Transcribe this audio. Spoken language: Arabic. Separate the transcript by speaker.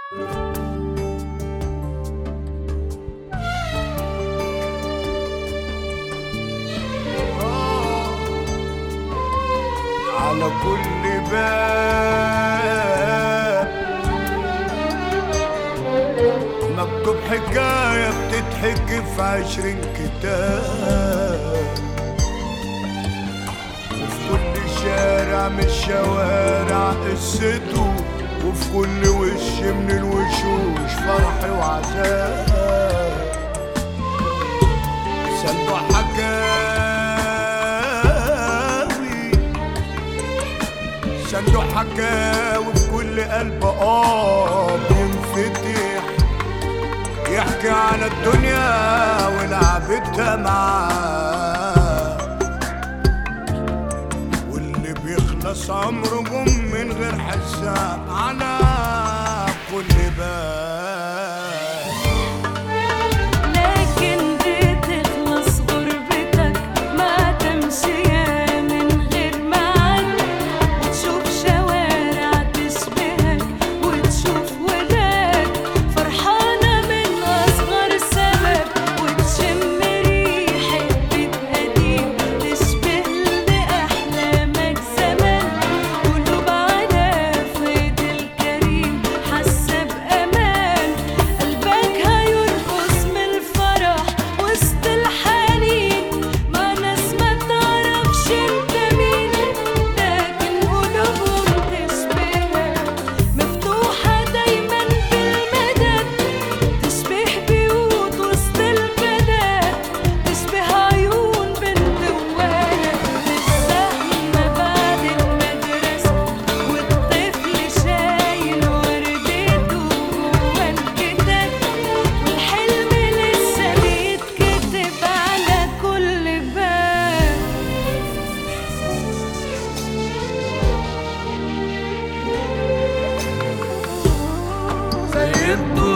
Speaker 1: على كل باب مكتوب حكاية بتتحكي في 20 كتاب، وفي كل شارع من الشوارع قصته، وفي كل وش من الوشوش فرح وعذاب. صندوق حكاوي، صندوق حكاوي في كل قلب بينفتح، يحكي على الدنيا ولعبتها معاه، واللي بيخلص عمره من غير حساب على كل باب.
Speaker 2: الدنيا